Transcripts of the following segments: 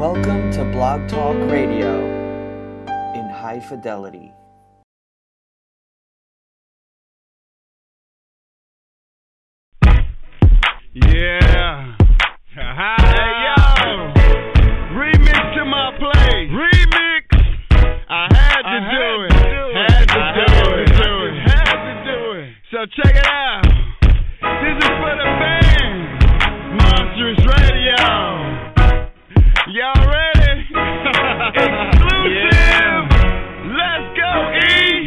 Welcome to Blog Talk Radio in high fidelity. Yeah. Hey, yo. Remix to my play. Remix. I had to do it. So check it out. This is for the band. Monstrous Radio. Y'all ready? Exclusive. Yeah. Let's go, E.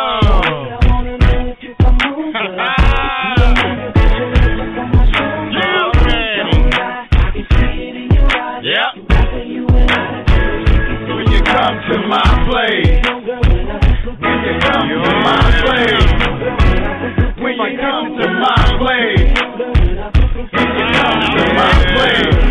When you come to my place, when you come to my place, when you come to my place, when you come to my place.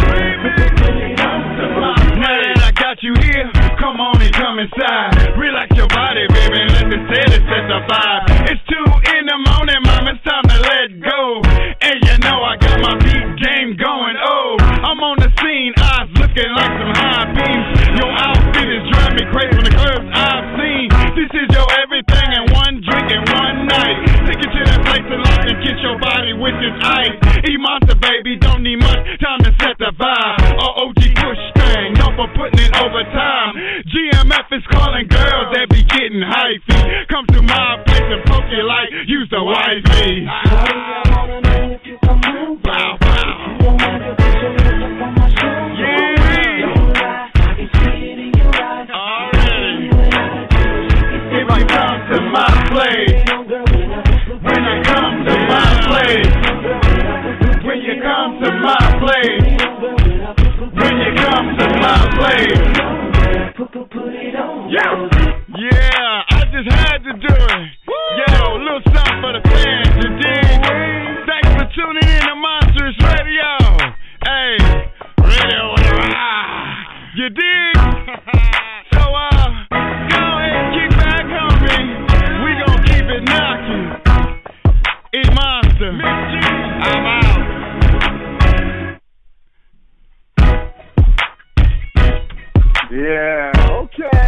Now that I got you here, come on and come inside. Relax your body, baby, and let the steady set the vibe. It's 2 in the morning, mom, it's time to let go. And you know I got my beat game going, oh. I'm on the scene, eyes looking like some high beams. Your outfit is driving me crazy from the clubs I've seen. This is your everything and one drink and one night. Take you to that place of life and kiss your body with this ice. E-Monster, baby, don't need much time to set the vibe. OG push thing, no for putting it over time. GMF is calling girls that be getting hyphy. Come to my place and poke you like you's the wifey. Bow, bow. To my place, when I come to my place, when you come to my place, when you come to my place, yeah, I just had to do it. Yo, little something for the fans, you dig? Thanks for tuning in to Monstrous Radio. Hey, radio, you dig? So, go ahead, kick back, homie. We gon' keep it knocking. E-Monster, I'm out. Yeah, okay.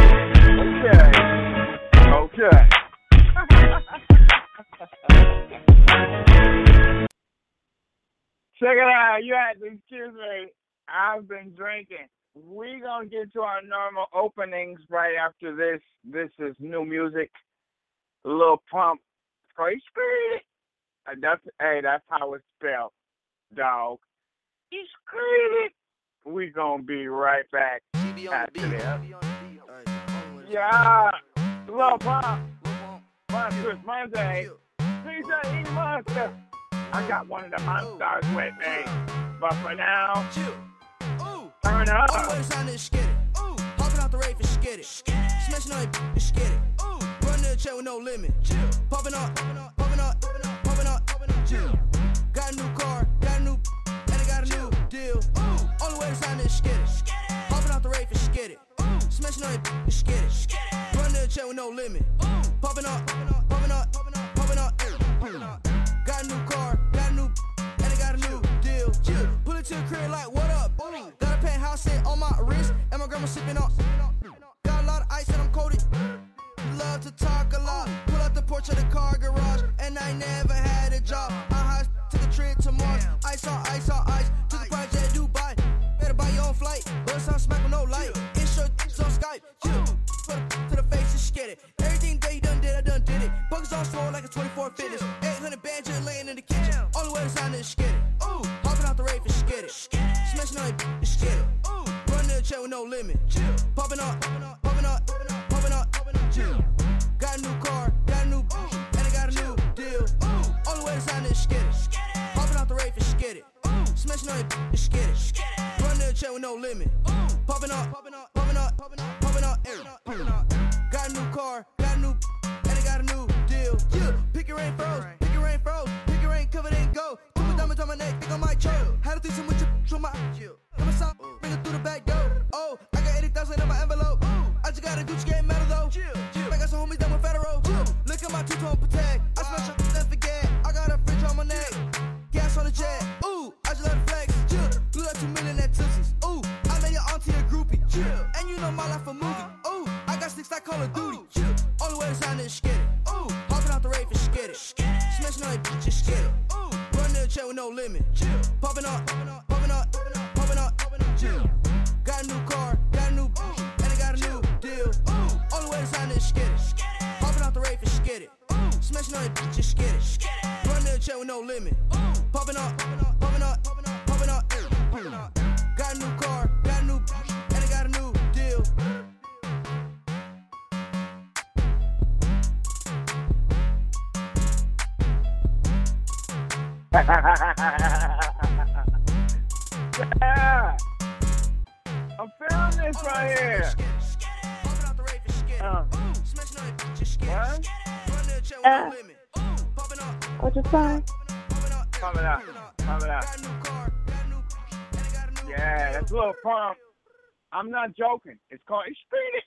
Check it out. You had to excuse me. I've been drinking. We gonna get to our normal openings right after this. This is new music. Lil Pump. That's how it's spelled, dog. He's crazy. We gonna be right back after this. Yeah, Lil Pump. Monstrous Monday. PJ E-Monster. I got one of the monsters with me. But for now, turn up. Hopping out the rave and skid it. Smashing on it and skid it. Run to the chair with no limit. Popping up. Got a new car, got a new, and I got a new deal. Only way to sign this skid it. Hopping out the rave and skid it. Smashing on it and skid it. Run to the chair with no limit. Popping up. Got a new car, got a new, and I got a new deal. Pull it to the crib like, what up? Got a penthouse in on my wrist, and my grandma sipping on. Got a lot of ice and I'm coated. Love to talk a lot. Pull out the porch of the car garage, and I never had a job. I high took a trip to Mars. Ice on ice. To the project Dubai. Better buy your own flight. But sound smack with no light. Intro on Skype. To the face and skid it. Everything that he done did, I done did it. Buckets all swole like a 24 fitness. 800 bands just laying in the kitchen. Only way to sign is skid it. Hopping out the rave and skid it. Smashing on it and skid it. Running to the chair with no limit. Popping up. Got a new car, got a new, and I got a new deal. Only way to sign is skid it. Hopping out the rave and skid it. Smashing on it and skid it. Running to the chair with no limit. Popping up. Got a new car, got a new, and I got a new deal. Pick your rain froze, pick your rain covered in gold. Put my diamonds on my neck, think I might choke. Had to do some with your my come aside, bring it through the back door. Oh, I got 80,000 in my envelope. I just got a Gucci game medal though. I got some homies down with federal. Look at my two-tone protect. I smash your and forget. I got a fridge on my neck. Gas on the jet. Ooh, I just let it flex. Blew out 2 million at Tootsies. Ooh, I Smashing on it, just get it. Run to the check with no limit. Popping up, popping up, popping up, popping up, popping up. Got a new car, got a new, and I got a new deal. Yeah. I'm feeling this right here. What you say? Coming out. Yeah, that's a little pump. I'm not joking. It's called Esprit.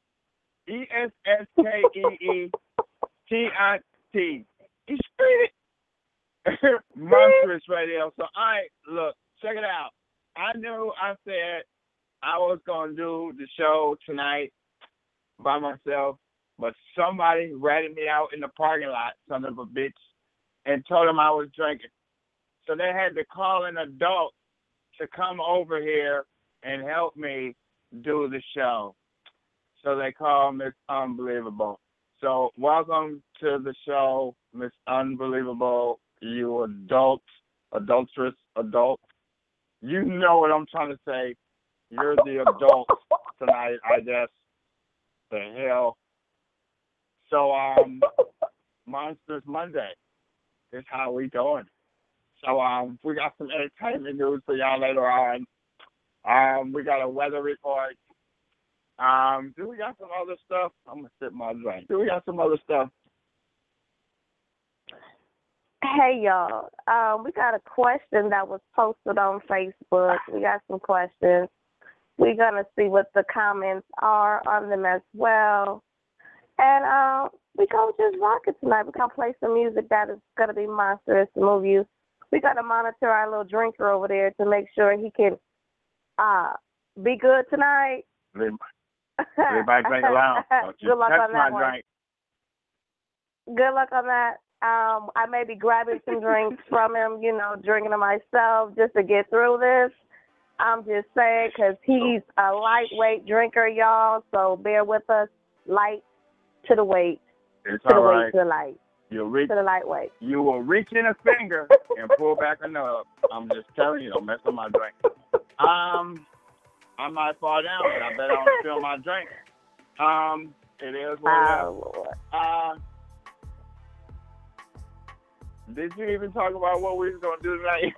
ESSKEETIT. Esprit. Monstrous radio. So, look, check it out. I knew I said I was going to do the show tonight by myself, but somebody ratted me out in the parking lot, son of a bitch, and told them I was drinking. So they had to call an adult to come over here and help me do the show. So they called Miss Unbelievable. So welcome to the show, Miss Unbelievable, you adulterous adult. You know what I'm trying to say. You're the adult tonight, I guess. The hell. So, Monsters Monday is how we doing. So, we got some entertainment news for y'all later on. We got a weather report. Do we got some other stuff? I'm going to sip my drink. Do we got some other stuff? Hey, y'all. We got a question that was posted on Facebook. We got some questions. We're going to see what the comments are on them as well. And we're going to just rock it tonight. We're going to play some music that is going to be monstrous to move you. We got to monitor our little drinker over there to make sure he can be good tonight. Everybody drink along. Good luck on that one. Drink. Good luck on that. I may be grabbing some drinks from him, drinking them myself just to get through this. I'm just saying because he's a lightweight drinker, y'all, so bear with us. Light to the weight. It's to the all weight, right. to the light. You'll reach, to the lightweight. You will reach in a finger and pull back a nub. I'm just telling you, don't mess with my drink. I might fall down, but I bet I don't spill my drink. It is what it is. Lord. Did you even talk about what we was going to do tonight?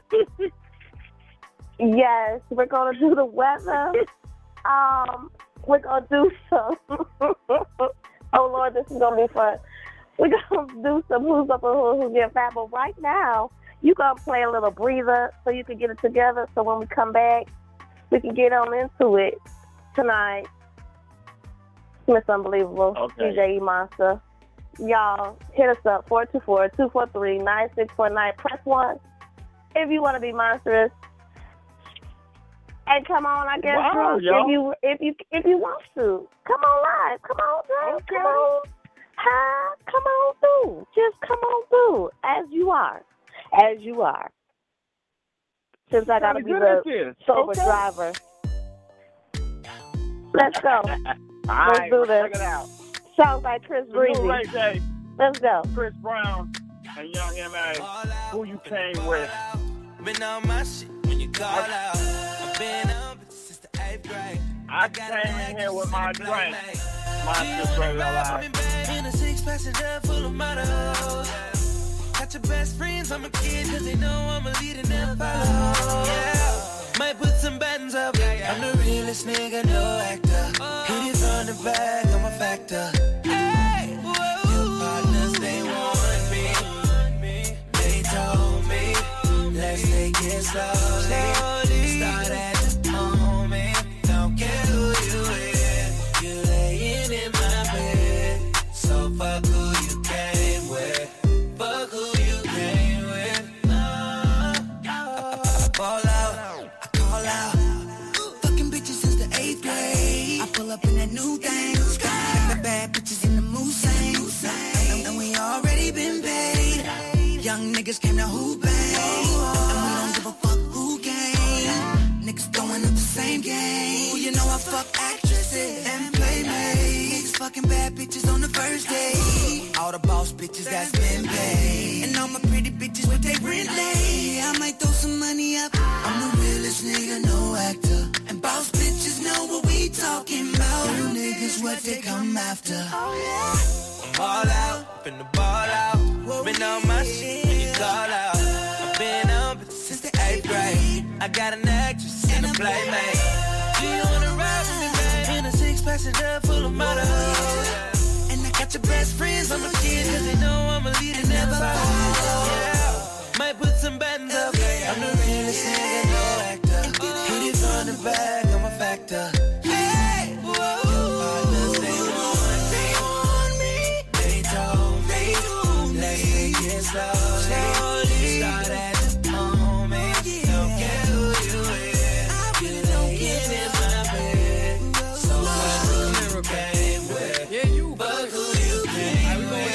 Yes, we're going to do the weather. We're going to do some. Oh, Lord, this is going to be fun. We're going to do some Who's Up and Who's Getting Fat. But right now, you're going to play a little breather so you can get it together. So when we come back, we can get on into it tonight. Miss Unbelievable. Okay. DJ E-Monster. Y'all, hit us up, 424-243-9649. Press 1 if you want to be monstrous. And come on, I guess, drunk, if you want to. Come on live. Come on, drunk. Okay. Come on. Hi. Come on through. Just come on through as you are. As you are. Since I got to be the sober driver. Let's go. Let's do this. Check it out. Sounds like Chris Breezy. Right, let's go. Chris Brown and Young M.A. Who you came with? Been on my shit when you call out. I've been up since the 8th grade. I came in here with my drink. Monsters Radio Live. In a 6-passenger full of models. Got your best friends, I'm a kid, cause they know I'm a leader, never follow. Yeah. Might put some buttons up. I'm the realest nigga, no actor. Hit it from the back, I'm a factor. Hey, your partners, they want me. They told me, let's take it slowly. Start at the moment. Don't care who you with. You're laying in my bed. So fuck who you came with. Fuck who you came with. I ball out. Fucking bitches since the 8th grade. I pull up in that new thing. Got the bad bitches in the mood same. And we already been paid. Young niggas came to hoop bang. And we don't give a fuck who came. Niggas throwing up the same game. You know I fuck actresses and playmates. Niggas fucking bad bitches on the first day. All the boss bitches bitches that's been paid. And all my pretty bitches with they rent late. I might throw some money up. I'm the realest nigga, no actor. And boss bitches know what we talking about. You niggas what they come after. I'm all out, finna ball out. Been on my shit when you call out. I've been up since the 8th grade. I got an actress and a playmate. Do you wanna ride with me, babe? In a 6-passenger full of models. And I got your best friends on my kid, cause they know I'm a leader, never follow. Yeah. Might put some buttons up. I'm the realest nigga, no actor. Hit it from the back, I'm a factor. Hey, whoa. Partners, they want me. They told me, let's take it slowly. Start at the moment. Don't care who you is. You laying in my bed. So fuck who you came with. Yeah, you. Fuck who you came with.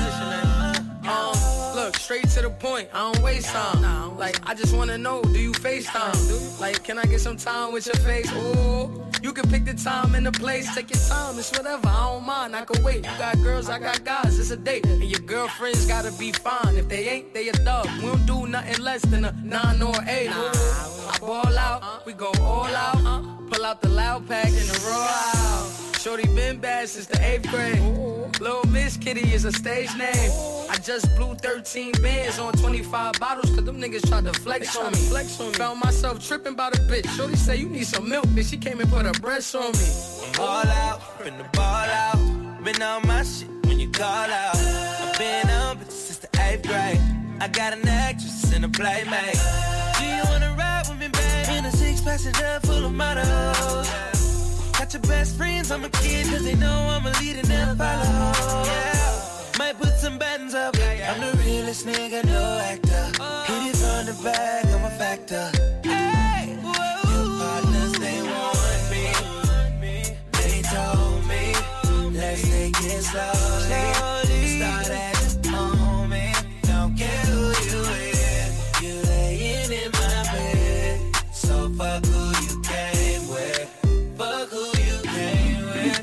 Look, straight to the point, I don't waste time. Like, I just wanna know, do you FaceTime? Like, can I get some time with your face? Ooh, you can pick the time and the place, take your time, it's whatever, I don't mind, I can wait. You got girls, I got guys, it's a date. And your girlfriends gotta be fine, if they ain't, they a dub. We don't do nothing less than a 9 or 8. I ball out, we go all out, pull out the loud pack and the raw out. Shorty been bad since the 8th grade. Little Miss Kitty is a stage name. I just blew 13 bands on 25 bottles, cause them niggas tried to flex on me. Found myself tripping by the bitch. Shorty say you need some milk, bitch. She came and put her breast on me. All out, finna ball out. Been on my shit when you call out. I've been up since the 8th grade. I got an actress and a playmate. Do you wanna ride with me, babe? In a 6-passenger full of models. Got your best friends, I'm a kid, cause they know I'm a leader, never follow. Yeah. Might put some buttons up. I'm the realest nigga, no actor. Hit it from the back, I'm a factor. Hey, whoa. Your partners, they want me. They told me, let's take it slowly. Start at the moment. Don't care who you is. You laying in my bed. So fuck who you came with. Fuck who you came with.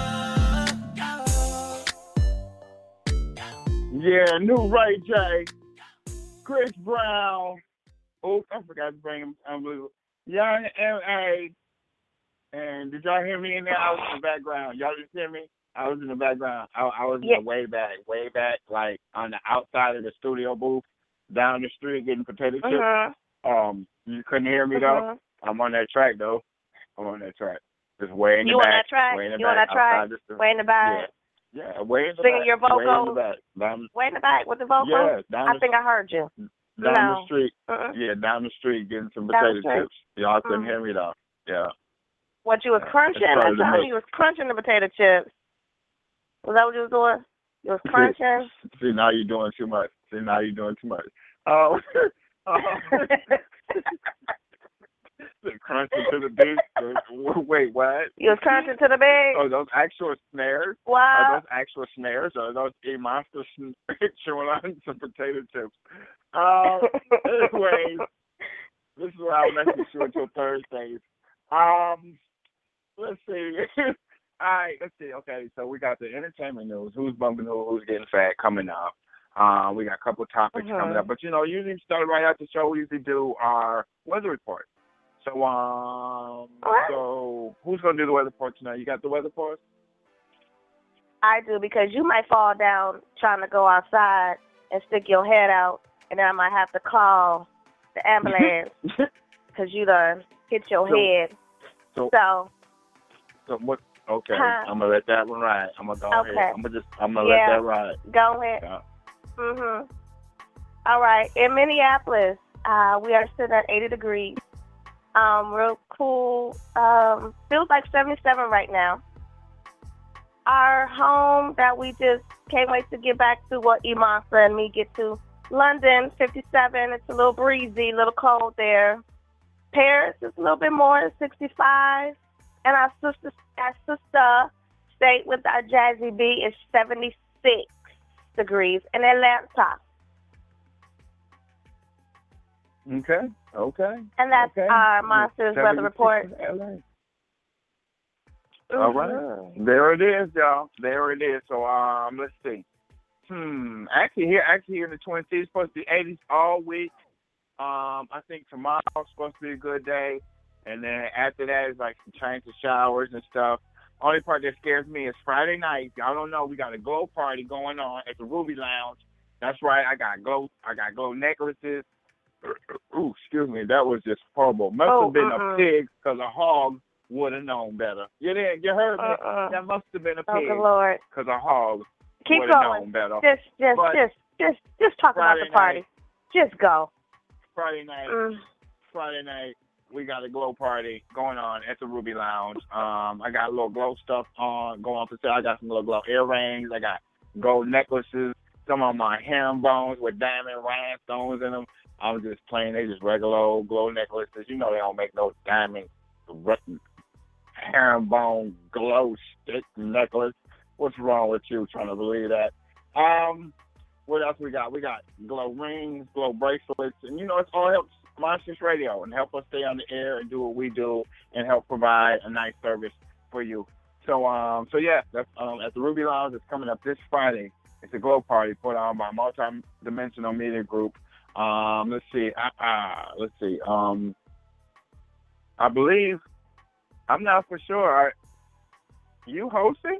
Yeah, new Ray J, Chris Brown. Oh, I forgot to bring him. Unbelievable. Young M.A. And did y'all hear me in there? I was in the background. Y'all didn't hear me? I was in the background. I was in the way back, like on the outside of the studio booth, down the street getting potato chips. You couldn't hear me though. I'm on that track though. Just way in the back. You on that track? Way in the You back, on that track? Way in the back? Yeah, way in the Singing back. your vocals? Way in the back. Way in the back with the vocals? Yeah, I think I heard you. Down No. the street. Yeah, down the street getting some potato chips. Y'all couldn't hear me though. Yeah. What you was crunching? That time you was crunching the potato chips. Was that what you was doing? You was crunching? See, now you're doing too much. Oh. Crunching to the beat. Wait, what? You was crunching to the beat? Oh, those actual snares? What? Are those actual snares? Or are those E-Monster chewing on some potato chips? Anyways, this is what I'll message you until Thursdays. Let's see. All right, let's see. Okay, so we got the entertainment news. Who's bumping who's getting fat coming up. We got a couple of topics coming up. But, usually start right after the show, we usually do our weather report. So, so who's going to do the weather report tonight? You got the weather for us? I do, because you might fall down trying to go outside and stick your head out, and then I might have to call the ambulance because you done hit your head. So what? Okay, I'm gonna let that one ride. I'm gonna go ahead. I'm gonna let that ride. Go ahead. Yeah. All right. In Minneapolis, we are sitting at 80 degrees. Real cool. Feels like 77 right now. Our home that we just can't wait to get back to, what E-Monster and me get to, London, 57. It's a little breezy, a little cold there. Paris is a little bit more, 65. And our sister state with our Jazzy B is 76 degrees in Atlanta. Okay. And that's our Monsters weather report. All right. There it is, y'all. There it is. So, let's see. Actually here in the Twin Cities, supposed to be 80s all week. I think tomorrow's supposed to be a good day, and then after that is like some change of showers and stuff. Only part that scares me is Friday night. Y'all don't know, we got a glow party going on at the Ruby Lounge. That's right, I got glow necklaces. Ooh, excuse me, that was just horrible. Must have been a pig, because a hog would have known better. You heard me? That must have been a pig, because a hog would have known better. Just talk about the party. Just go. Friday night, we got a glow party going on at the Ruby Lounge. I got a little glow stuff going on for sale. I got some little glow earrings. I got gold necklaces. Some of my herringbones with diamond rhinestones in them. I was just playing. They just regular old glow necklaces. You know they don't make no diamond herringbone glow stick necklace. What's wrong with you trying to believe that? What else we got? We got glow rings, glow bracelets, and it all helps Monsters Radio and help us stay on the air and do what we do and help provide a nice service for you. So yeah, that's at the Ruby Lounge. It's coming up this Friday. It's a glow party put on by Multi-Dimensional Media Group. Let's see. I believe, I'm not for sure. Are you hosting?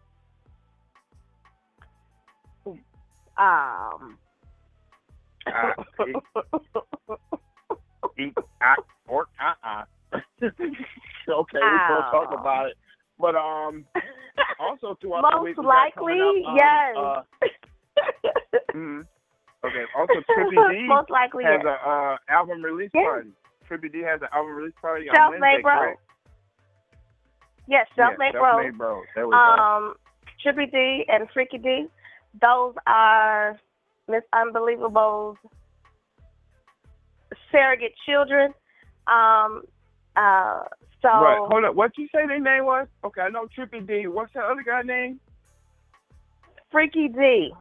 Okay, we're gonna talk about it. But also throughout the week, most likely, yes. Okay. Also, Trippy D most likely has an album release party. Trippy D has an album release party on Self-Made Wednesday. Bro. Yes, Self-Made Bro. There we go. Trippy D and Freaky D. Those are Miss Unbelievable's surrogate children. Right. Hold up. What'd you say their name was? Okay, I know Trippy D. What's that other guy's name? Freaky D.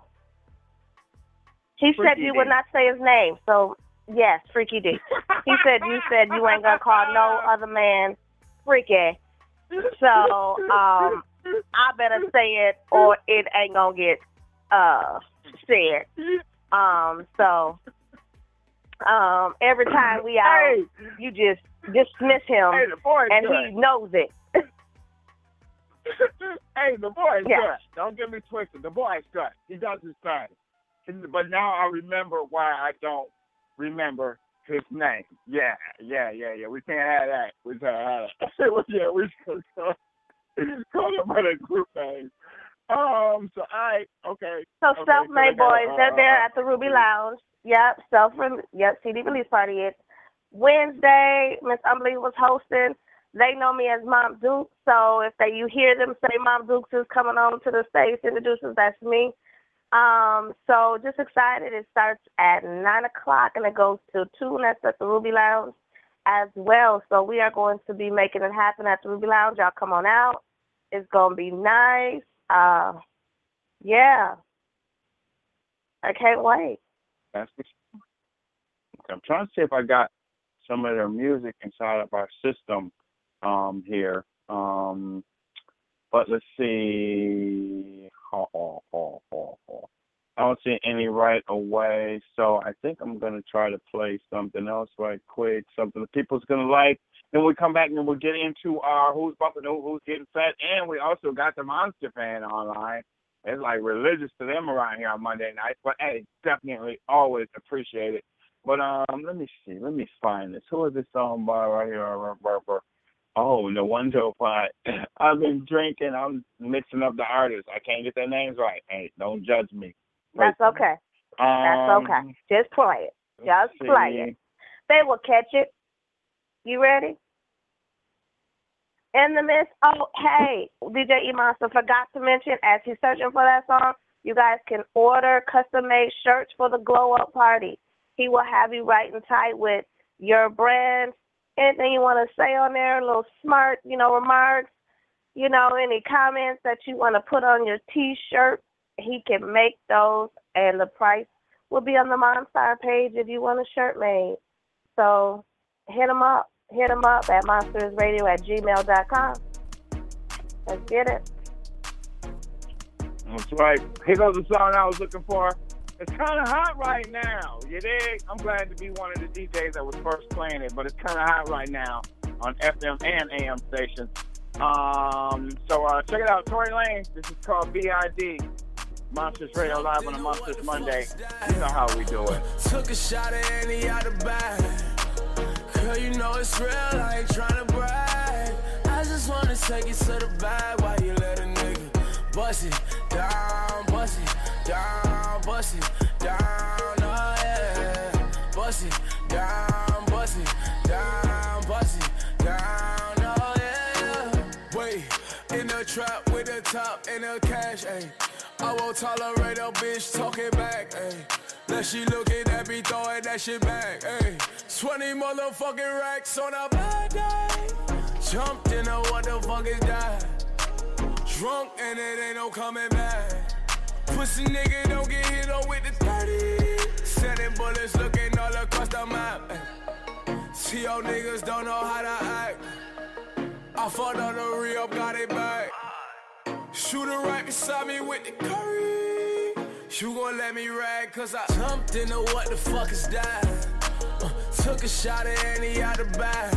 He said you would not say his name, so yes, Freaky D. He said you ain't gonna call no other man freaky. So I better say it or it ain't gonna get said. So every time we out, you just dismiss him, and he knows it. Hey, the boy's good. Don't get me twisted. The boy's good. He does his thing. But now I remember why I don't remember his name. Yeah. We can't have that. We can't have that. Yeah, we should call him by the group name. So Self-Made Boys, they're there at the Ruby Lounge. Yep, CD release party. It's Wednesday. Miss Unbelievable's hosting. They know me as Mom Dukes, so if you hear them say Mom Dukes is coming on to the stage, introduces, that's me. So just excited. It starts at 9 o'clock and it goes till 2, and that's at the Ruby Lounge as well. So we are going to be making it happen at the Ruby Lounge. Y'all come on out. It's going to be nice. Yeah. I can't wait. I'm trying to see if I got some of their music inside of our system here. But let's see. I don't see any right away, so I think I'm going to try to play something else right quick, something that people's going to like. Then we come back and we'll get into our Who's Bumping Who's Getting Fat, and we also got the Monster Fan online. It's like religious to them around here on Monday night, but hey, definitely always appreciate it. But let me see. Let me find this. Who is this song by right here? Oh, no wonder why. I've been drinking. I'm mixing up the artists. I can't get their names right. Hey, don't judge me. That's okay. That's okay. Just play it. Just play it. They will catch it. You ready? In the midst. Oh, hey, DJ E-Monster forgot to mention, as he's searching for that song, you guys can order custom-made shirts for the Glow Up Party. He will have you right and tight with your brand, anything you want to say on there, a little smart, remarks, any comments that you want to put on your T-shirt. He can make those, and the price will be on the Monstar page if you want a shirt made. So hit him up. Hit him up at monstersradio@gmail.com. Let's get it. That's right. Here goes the song I was looking for. It's kind of hot right now. You dig? I'm glad to be one of the DJs that was first playing it, but it's kind of hot right now on FM and AM stations. So check it out. Tory Lanez. This is called B.I.D. Monsters Radio Live on a Monsters Monday. You know how we do it. Took a shot at Annie out of bag. Girl, you know it's real. I ain't trying to brag. I just wanna take it to the bag while you let a nigga bust it down, bust it down, bust it down, oh yeah. Bust it down, bust it down, bust it down, oh yeah. Wait, in the trap with the top and the cash, ayy. I won't tolerate a bitch talking back, ayy. Now she looking at me throwing that shit back, ayy. 20 motherfucking racks on a bad day. Jumped in a what the fuck is that? Drunk and it ain't no coming back. Pussy nigga don't get hit up with the 30. Sending bullets looking all across the map, ayy. See y'all niggas don't know how to act. I fought on the re-up, got it back. Shooter right beside me with the curry. You gon' let me rag cause I jumped into what the fuck is that? Took a shot at Annie out the bag.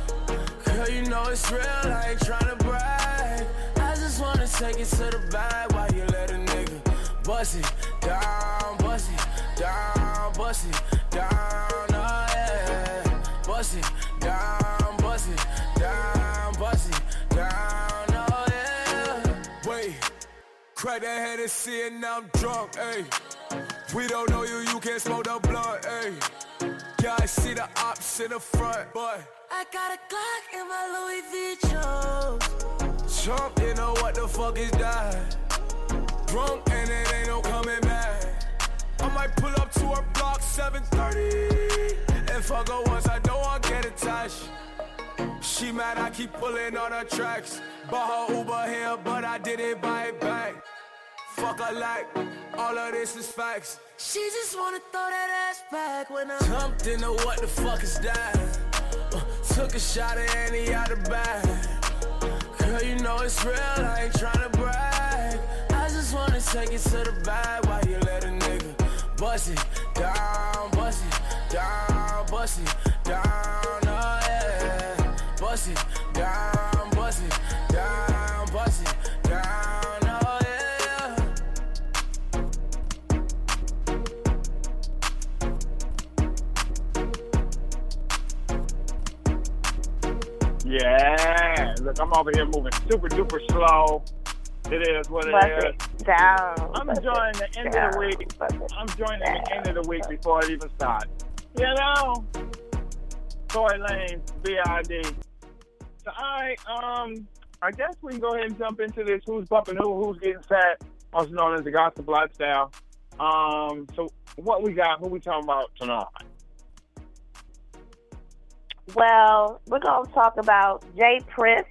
Girl, you know it's real, I ain't tryna brag. I just wanna take it to the bag while you let a nigga bust it down, bust it down, bust it down, oh yeah. Bust it down, bust it down, bust it down, oh yeah. Wait, crack that head and see it, now I'm drunk, ayy. We don't know you, you can't smoke the blunt, ayy. Yeah, I see the ops in the front, but I got a Glock in my Louis V shoes. Jump, you know what the fuck is that? Drunk and it ain't no coming back. I might pull up to her block 7:30 and fuck her once I don't want to get attached. She mad I keep pulling on her tracks. Bought her Uber here, but I didn't buy it back. Fuck her like, all of this is facts. She just wanna throw that ass back when I jumped into what the fuck is that? Took a shot at Annie out the bag. Girl, you know it's real, I ain't tryna brag. I just wanna take it to the bag while you let a nigga bust it down, bust it down, bust it down, oh yeah. Bust it down, bust it down, bust it down, oh yeah. Yeah. Look, I'm over here moving super duper slow. It is what it is. Down. I'm enjoying the end of the week. I'm joining the end of the week before it even starts. You know? Tory Lanez, B.I.D. So, I guess we can go ahead and jump into this who's bumping who's getting fat, also known as the gospel lifestyle. So what we got, who we talking about tonight? Well, we're going to talk about Jay Prince,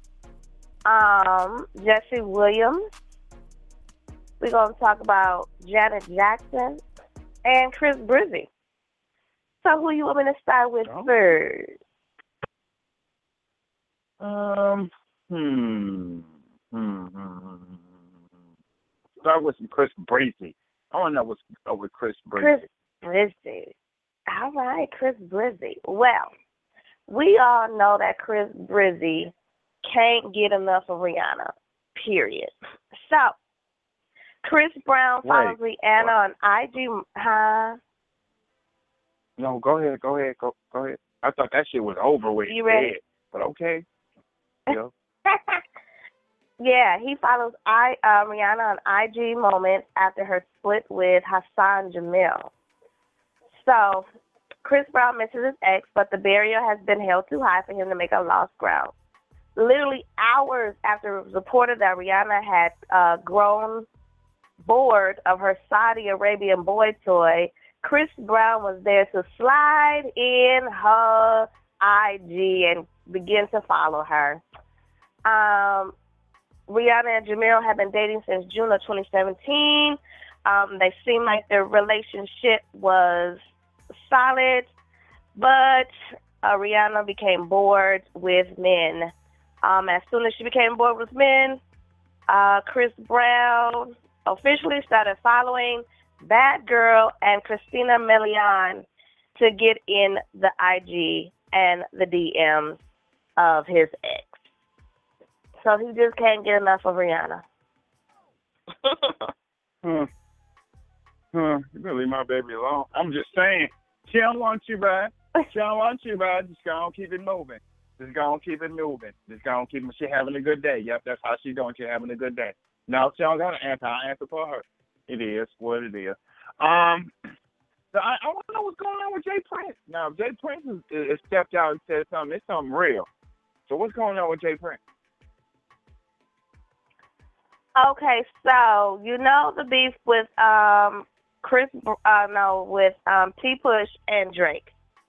Jesse Williams. We're going to talk about Janet Jackson and Chris Brizzy. So who you want me to start with first? Start with some Chris Brizzy. I want to know what's up with Chris Brizzy. Chris Brizzy. All right, Chris Brizzy. Well, we all know that Chris Brizzy can't get enough of Rihanna, period. So, Chris Brown follows Rihanna on IG. Huh? No, go ahead. Go ahead. I thought that shit was over with. You ready? Dead, but okay. Yeah. Yeah, he follows Rihanna on IG moments after her split with Hassan Jamil. So, Chris Brown misses his ex, but the barrier has been held too high for him to make a lost ground. Literally hours after it was reported that Rihanna had grown bored of her Saudi Arabian boy toy, Chris Brown was there to slide in her IG and begin to follow her. Rihanna and Jamil have been dating since June of 2017. They seem like their relationship was solid, but Rihanna became bored with men. As soon as she became bored with men, Chris Brown officially started following Bad Girl and Christina Milian to get in the IG and the DMs of his ex. So he just can't get enough of Rihanna. You better leave my baby alone. I'm just saying, she don't want you, bud. She don't want you, bud. Just go and keep it moving. Just go and keep it moving. Just go and keep it. She having a good day. Yep, that's how she doing. She having a good day. No, she don't got an answer. I'll answer for her. It is what it is. So I want to know what's going on with Jay Prince. Now, Jay Prince is stepped out and said something. It's something real. So what's going on with Jay Prince? Okay, so you know the beef with T Push and Drake.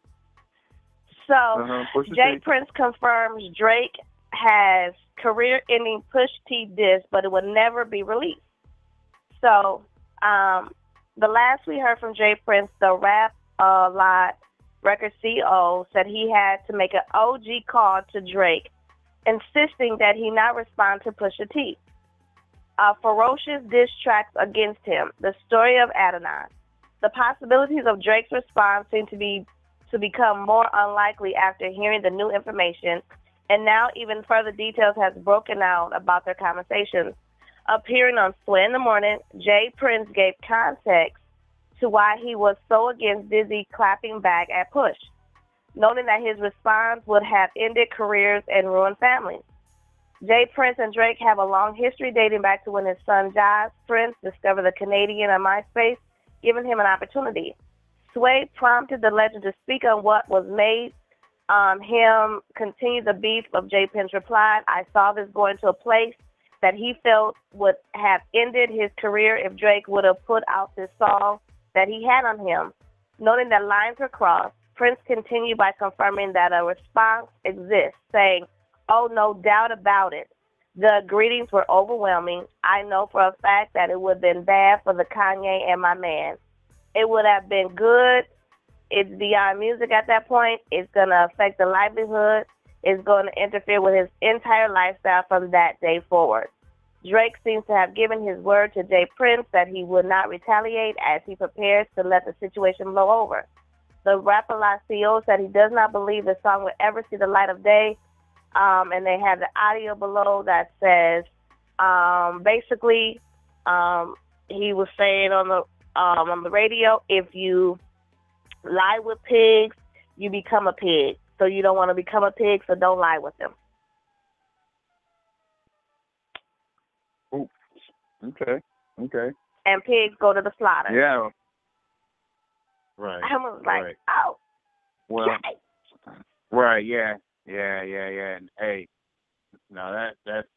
So Jay Prince confirms Drake has career-ending Push T diss, but it will never be released. So the last we heard from Jay Prince, the Rap A Lot record CEO said he had to make an OG call to Drake, insisting that he not respond to Pusha T. Ferocious diss tracks against him. The story of Adonai. The possibilities of Drake's response seem to become more unlikely after hearing the new information, and now even further details has broken out about their conversations. Appearing on Sway in the Morning, Jay Prince gave context to why he was so against Dizzy clapping back at Push, noting that his response would have ended careers and ruined families. Jay Prince and Drake have a long history dating back to when his son Josh Prince discovered the Canadian on MySpace, giving him an opportunity. Sway prompted the legend to speak on what was made him continue the beef of Jay Prince replied, I saw this going to a place that he felt would have ended his career if Drake would have put out this song that he had on him. Noting that lines were crossed, Prince continued by confirming that a response exists, saying, oh, no doubt about it. The greetings were overwhelming. I know for a fact that it would have been bad for the Kanye and my man. It would have been good. It's beyond music at that point. It's going to affect the livelihood. It's going to interfere with his entire lifestyle from that day forward. Drake seems to have given his word to Jay Prince that he would not retaliate as he prepares to let the situation blow over. The Rap A Lot CEO said he does not believe the song will ever see the light of day. And they have the audio below that says, basically, he was saying on the radio, if you lie with pigs, you become a pig. So you don't want to become a pig, so don't lie with them. Ooh, okay. And pigs go to the slaughter. Yeah. Right. I was like, right. oh. Well, yay. Right, yeah. And hey, now that's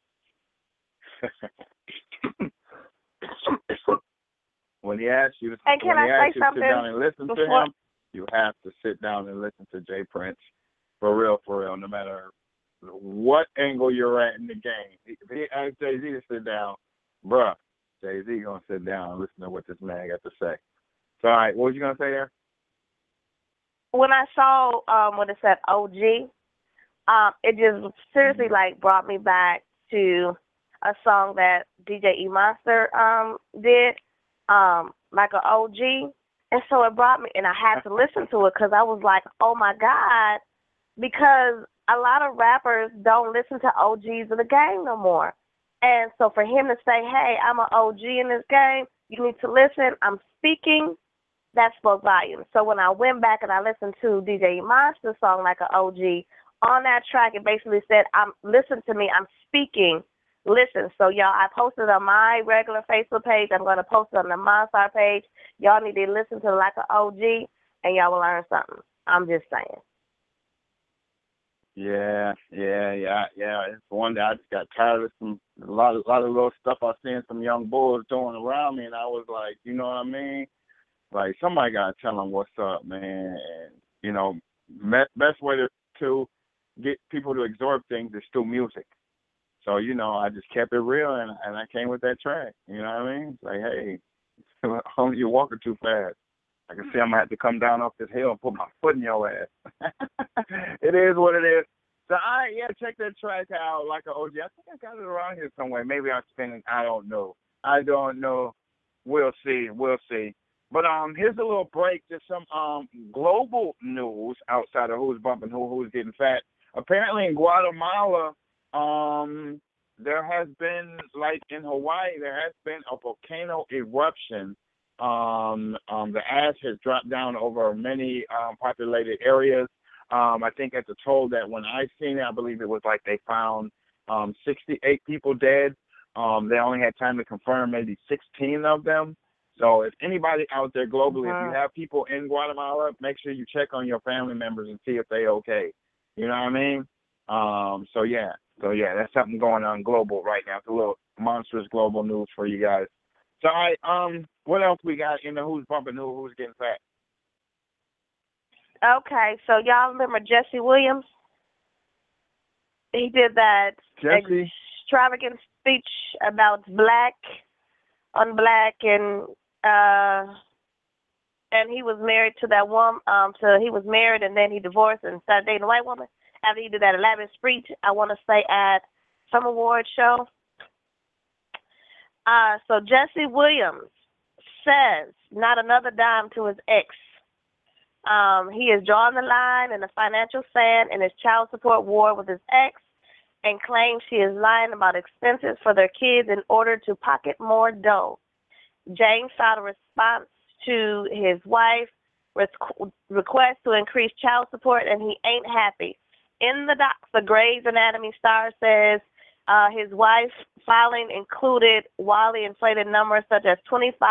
when he asks you to and can I say something sit down and listen before? to him, you have to sit down and listen to Jay Prince for real, no matter what angle you're at in the game. If he asks Jay-Z to sit down, bruh, Jay-Z gonna sit down and listen to what this man got to say. So, all right, what was you gonna say there? When I saw when it said OG, it just seriously brought me back to a song that DJ E Monster did, like an OG, and so it brought me, and I had to listen to it because I was like, oh my God, because a lot of rappers don't listen to OGs of the game no more, and so for him to say, hey, I'm an OG in this game, you need to listen, I'm speaking. That spoke volumes. So when I went back and I listened to DJ Monster's song like an OG, on that track it basically said, listen to me, I'm speaking, listen. So y'all, I posted on my regular Facebook page, I'm going to post it on the Monster page. Y'all need to listen to like an OG and y'all will learn something. I'm just saying. Yeah. It's one that I just got tired of a lot of little stuff I seen some young boys doing around me, and I was like, you know what I mean? Like, somebody got to tell them what's up, man. And, best way to get people to absorb things is through music. So, I just kept it real, and I came with that track. You know what I mean? It's like, hey, you're walking too fast. I can see I'm going to have to come down off this hill and put my foot in your ass. It is what it is. So check that track out, Like an OG. I think I got it around here somewhere. Maybe I'm spinning. I don't know. We'll see. But here's a little break. Just some global news outside of who's bumping who's getting fat. Apparently in Guatemala, there has been, like in Hawaii, there has been a volcano eruption. The ash has dropped down over many populated areas. I think at the toll that when I seen it, I believe it was like they found 68 people dead. They only had time to confirm maybe 16 of them. So if anybody out there globally, if you have people in Guatemala, make sure you check on your family members and see if they're okay. You know what I mean? So yeah, that's something going on global right now. It's a little monstrous global news for you guys. So what else we got in the who's bumping who's getting fat? Okay, so y'all remember Jesse Williams? He did that extravagant speech about black, and he was married to that woman. He was married and then he divorced and started dating a white woman. After he did that elaborate speech, I want to say at some award show. So Jesse Williams says not another dime to his ex. He has drawn the line in the financial sand in his child support war with his ex and claims she is lying about expenses for their kids in order to pocket more dough. James filed a response to his wife's request to increase child support, and he ain't happy. In the docs, the Grey's Anatomy star says his wife's filing included wildly inflated numbers such as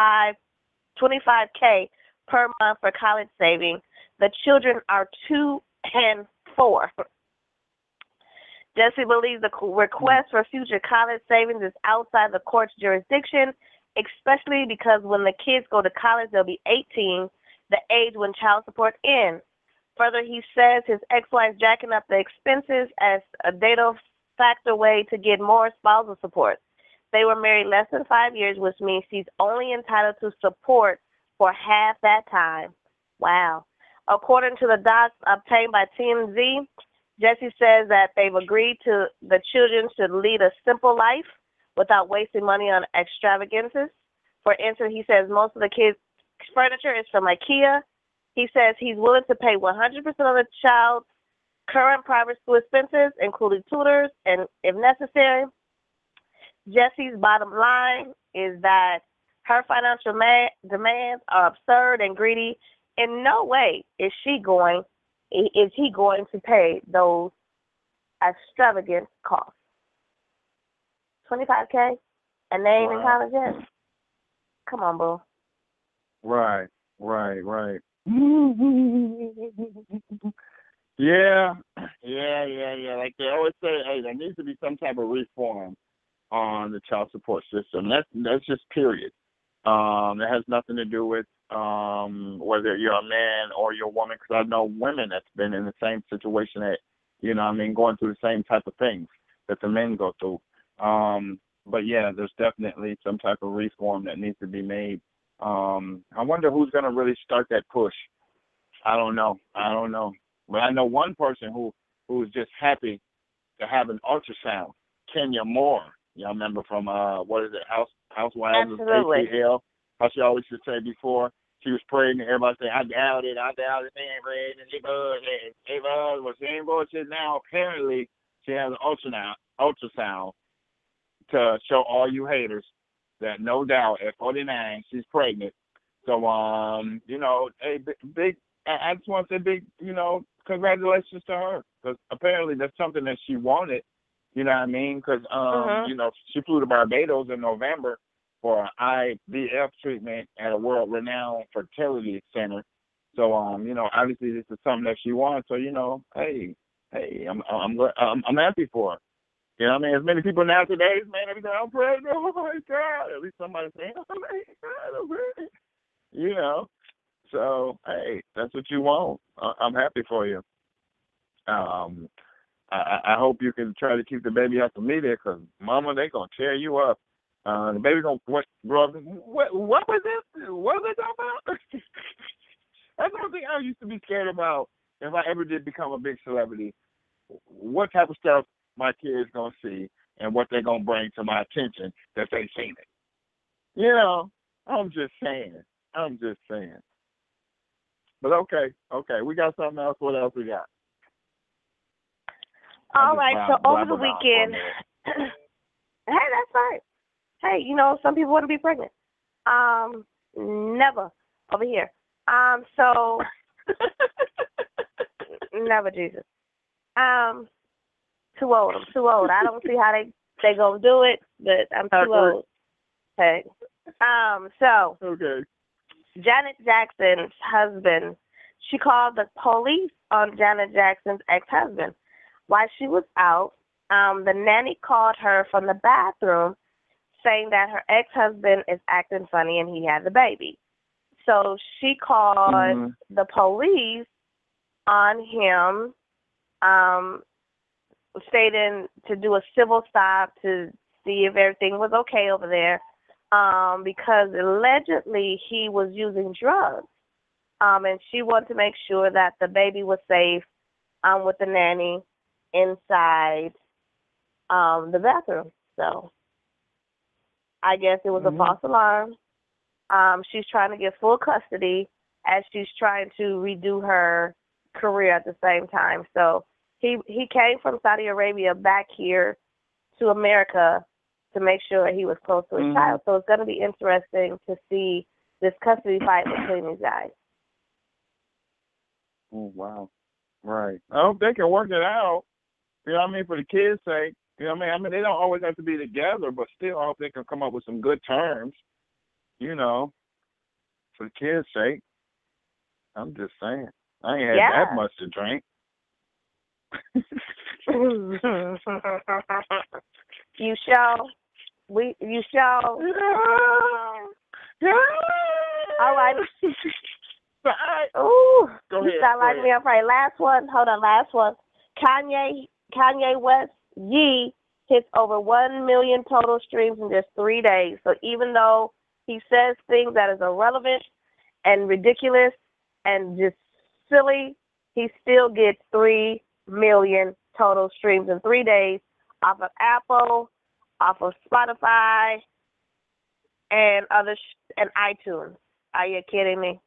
$25K per month for college savings. The children are 2 and 4. Jesse believes the request for future college savings is outside the court's jurisdiction, especially because when the kids go to college, they'll be 18, the age when child support ends. Further, he says his ex-wife jacking up the expenses as a de facto way to get more spousal support. They were married less than 5 years, which means she's only entitled to support for half that time. Wow. According to the docs obtained by TMZ, Jesse says that they've agreed to the children should lead a simple life without wasting money on extravagances. For instance, he says most of the kids' furniture is from IKEA. He says he's willing to pay 100% of the child's current private school expenses, including tutors, and if necessary. Jesse's bottom line is that her financial demands are absurd and greedy. In no way is he going to pay those extravagant costs. $25K, and they ain't in college yet. Come on, boo. Right. Yeah. Like they always say, hey, there needs to be some type of reform on the child support system. That's just period. It has nothing to do with whether you're a man or you're a woman, because I know women that's been in the same situation that, going through the same type of things that the men go through. But yeah, there's definitely some type of reform that needs to be made. I wonder who's going to really start that push. I don't know. But I know one person who's just happy to have an ultrasound, Kenya Moore. Y'all remember from, Housewives of ATL? How she always used to say before she was pregnant, everybody saying, I doubt it, they ain't pregnant, they buzz. Well, she ain't bullshit now. Apparently, she has an ultrasound to show all you haters that no doubt at 49 she's pregnant. So, hey, big. I just want to say big, congratulations to her, because apparently that's something that she wanted. You know what I mean? Because she flew to Barbados in November for an IVF treatment at a world-renowned fertility center. So, obviously this is something that she wants. So, hey, I'm happy for her. You know what I mean? As many people nowadays, man, every time I'm pregnant, oh my God, at least somebody saying, oh my God, I'm pregnant. So, hey, that's what you want. I'm happy for you. I hope you can try to keep the baby out the media, because, mama, they going to tear you up. The baby going to, what was this? What was it about? That's one thing I used to be scared about if I ever did become a big celebrity. what type of stuff my kids gonna see and what they're gonna bring to my attention that they seen it. You know, I'm just saying. But okay, we got something else. What else we got? All right, so over the weekend, hey, that's right. Hey, you know, some people want to be pregnant. Never over here. So never, Jesus. Too old. I'm too old. I don't see how they gonna do it, but I'm too old. Okay. So okay. Janet Jackson's husband, she called the police on Janet Jackson's ex-husband. While she was out, the nanny called her from the bathroom saying that her ex-husband is acting funny and he has a baby. So she called the police on him, stating to do a civil stop to see if everything was okay over there, because allegedly he was using drugs. And she wanted to make sure that the baby was safe with the nanny inside the bathroom. So I guess it was a false alarm. She's trying to get full custody as she's trying to redo her career at the same time. So he came from Saudi Arabia back here to America to make sure he was close to his child. So it's going to be interesting to see this custody fight between these guys. Oh, wow. Right. I hope they can work it out. You know what I mean? For the kids' sake. You know what I mean? They don't always have to be together, but still I hope they can come up with some good terms, you know, for the kids' sake. I'm just saying. I ain't had that much to drink. You shall. You shall. All right. Ooh, you sound like me. I'm afraid. Last one. Hold on. Last one. Kanye West, Ye, hits over 1 million total streams in just 3 days. So even though he says things that is irrelevant and ridiculous and just silly, he still gets 3 million total streams in 3 days off of Apple, off of Spotify, and and iTunes. Are you kidding me?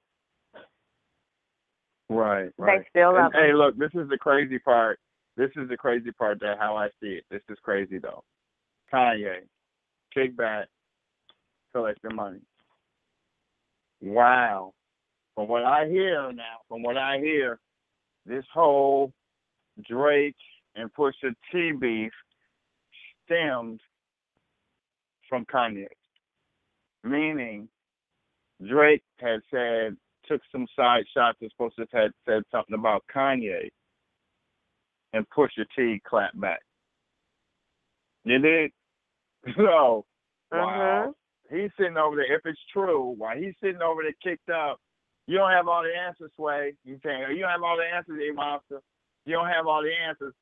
Right. They still love Hey, look, this is the crazy part. That how I see it. This is crazy though. Kanye, kick back, collect your money. Wow. From what I hear, this whole Drake and Pusha T beef stemmed from Kanye. Meaning, Drake had took some side shots and supposed to have said something about Kanye, and Pusha T clapped back. You did? So, wow. He's sitting over there, if it's true, while he's sitting over there kicked up, you don't have all the answers, Sway. You don't have all the answers, E-Monster. You don't have all the answers.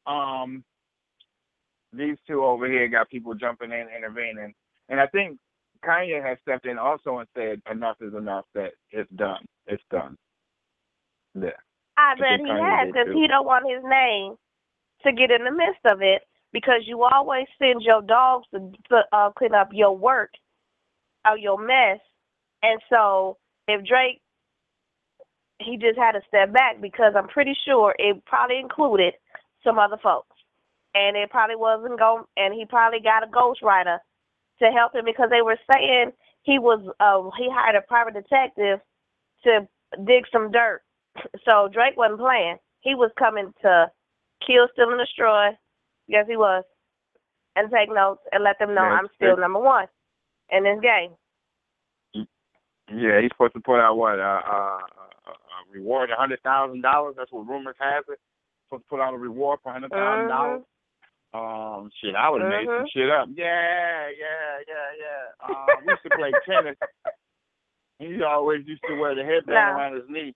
These two over here got people jumping in, intervening. And I think Kanye has stepped in also and said enough is enough, that it's done. It's done. Yeah. I bet he has, because he don't want his name to get in the midst of it, because you always send your dogs to clean up your work or your mess. And so if Drake, he just had to step back, because I'm pretty sure it probably included some other folks. And it probably wasn't going, and he probably got a ghostwriter to help him, because they were saying he hired a private detective to dig some dirt. So Drake wasn't playing. He was coming to kill, steal, and destroy. Yes, he was. And take notes and let them know I'm still number one in this game. Yeah, he's supposed to put out what? A reward, $100,000. That's what rumors have it. Supposed to put out a reward for $100,000. Shit, I would have made some shit up. Yeah. We used to play tennis. He always used to wear the headband around his knee.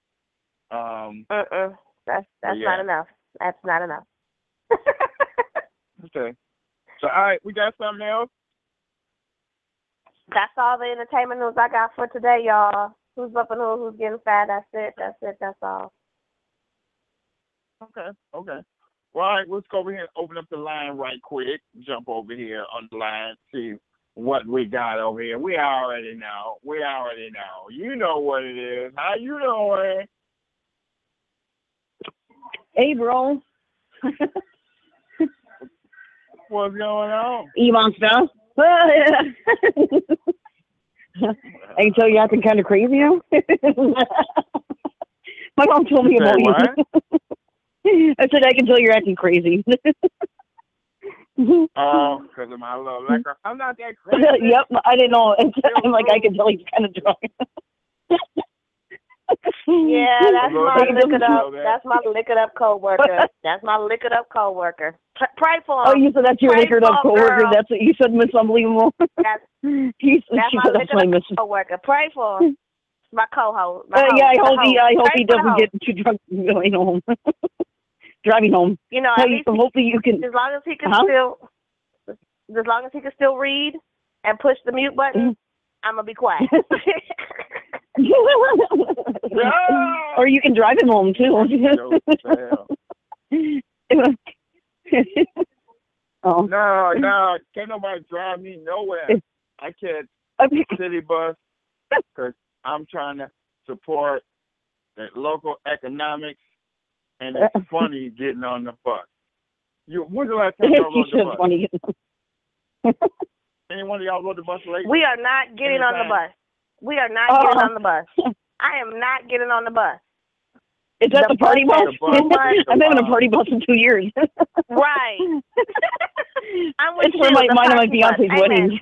That's not enough. That's not enough. Okay. So, all right, we got something else? That's all the entertainment news I got for today, y'all. Who's up and who's getting fat? That's it. That's all. Okay. Right, let's go over here and open up the line right quick. Jump over here on the line, see what we got over here. We already know. You know what it is. How you doing? Hey, bro. What's going on? Yvonne stuff. I can tell you acting kind of crazy now. My mom told me about you. I said I can tell you're acting crazy. Oh, because of my little liquor. I'm not that crazy. Yep, I didn't know. I'm like, I can tell he's kind of drunk. Yeah, that's my liquored up. That's my liquored up coworker. That's my liquored up coworker. Pray for him. Oh, you said that's your liquored up coworker. Girl. That's what you said, Miss Unbelievable. That's my liquored up coworker. Pray for him. My co-host. Yeah, I hope he doesn't get too drunk going home. Driving home. You know, hopefully you can. As long as he can still read and push the mute button, I'm gonna be quiet. Or you can drive him home too. Oh. No, can't nobody drive me nowhere. I catch city bus because I'm trying to support the local economics, and it's funny getting on the bus. When's the last time y'all rode the bus? Anyone of y'all rode the bus lately? We are not getting on the bus. We are not getting on the bus. I am not getting on the bus. Is that the party bus? I'm having a party bus in 2 years. Right. I'm with it's for mine and my fiance's wedding.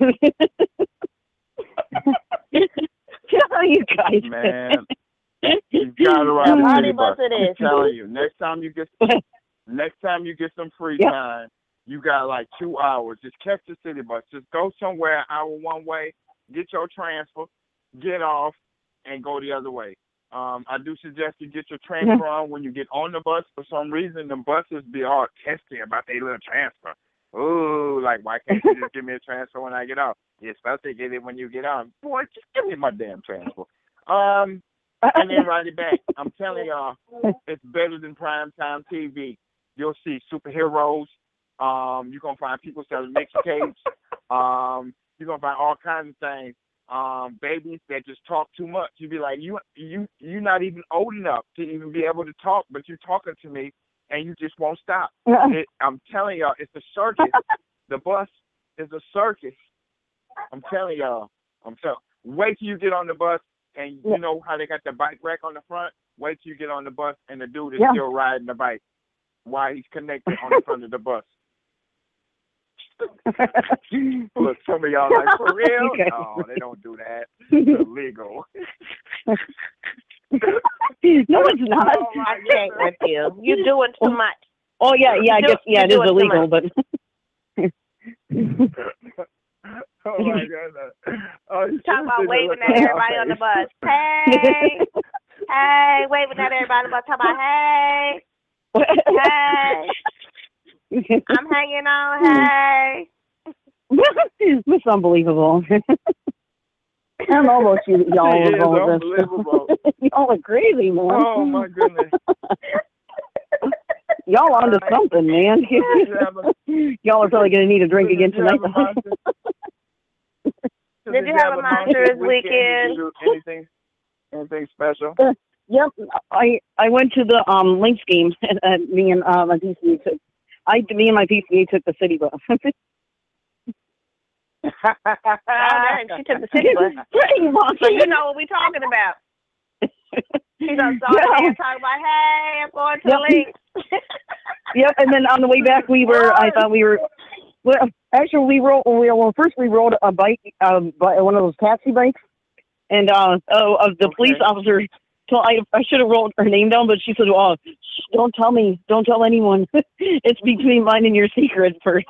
You guys. Man. You gotta ride the party bus. I'm telling you, next time you get some free time, you got like 2 hours. Just catch the city bus. Just go somewhere, hour one way, get your transfer, get off, and go the other way. I do suggest you get your transfer on when you get on the bus. For some reason, the buses be all testy about their little transfer. Ooh, like, why can't you just give me a transfer when I get off? You're supposed to get it when you get on. Boy, just give me my damn transfer. And then write it back. I'm telling y'all, it's better than primetime TV. You'll see superheroes. You're going to find people selling mixtapes. You're going to find all kinds of things. Babies that just talk too much. You be like, you're not even old enough to even be able to talk, but you're talking to me, and you just won't stop. I'm telling y'all, it's a circus. The bus is a circus. I'm telling y'all. Wait till you get on the bus, and you know how they got the bike rack on the front? Wait till you get on the bus, and the dude is still riding the bike while he's connected on the front of the bus. Look, some of y'all like, for real? Okay. No, they don't do that. It's illegal. No, it's not. Oh, I can't with you. You're doing too much. Oh, yeah, I guess, it is illegal, but... Oh, my goodness. Talk about waving at everybody on the bus. Hey! Hey, waving at everybody on the bus. Talk about, hey! Hey! I'm hanging on, hey. It's unbelievable. I don't know about you, y'all. Y'all are crazy, man. Oh, my goodness. Y'all onto something, man. Y'all are probably going to need a drink again tonight. Did you have a monstrous weekend? Did you do anything special? Yep. I went to the Lynx game, and me and my PCA took. Me and my PCA took the city bus. She took the city bus. So you know what we're talking about. She's on and talking about, hey, I'm going to the Lynx. Yep, and then on the way back, first we rode a bike, one of those taxi bikes, and the police officer. So I should have wrote her name down, but she said, "Oh, don't tell me, don't tell anyone. It's between mine and your secret." First,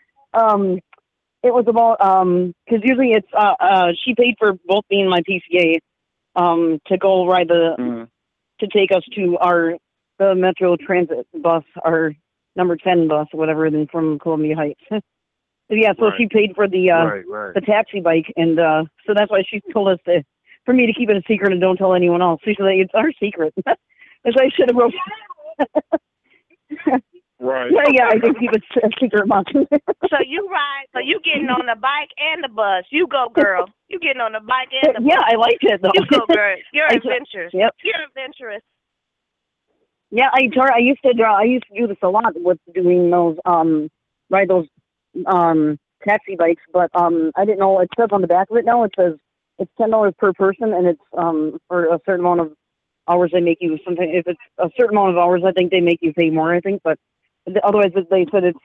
it was about because usually it's she paid for both me and my PCA to go ride to take us to the Metro Transit bus, our number 10 bus, or whatever, then from Columbia Heights. So she paid for the taxi bike, and so that's why she told us for me to keep it a secret and don't tell anyone else. She said, it's our secret. That's why I should have wrote. Right. Yeah, I did keep it a secret amongst them. So you ride. So you getting on the bike and the bus. You go, girl. You getting on the bike and the bus. Yeah, I liked it though. You go, girl. You're adventurous. Yep. You're adventurous. Yeah, I used to do this a lot with doing those ride those taxi bikes, but I didn't know it says on the back of it now. It says it's $10 per person, and it's for a certain amount of hours they make you something. If it's a certain amount of hours, I think they make you pay more. I think, but otherwise they said it's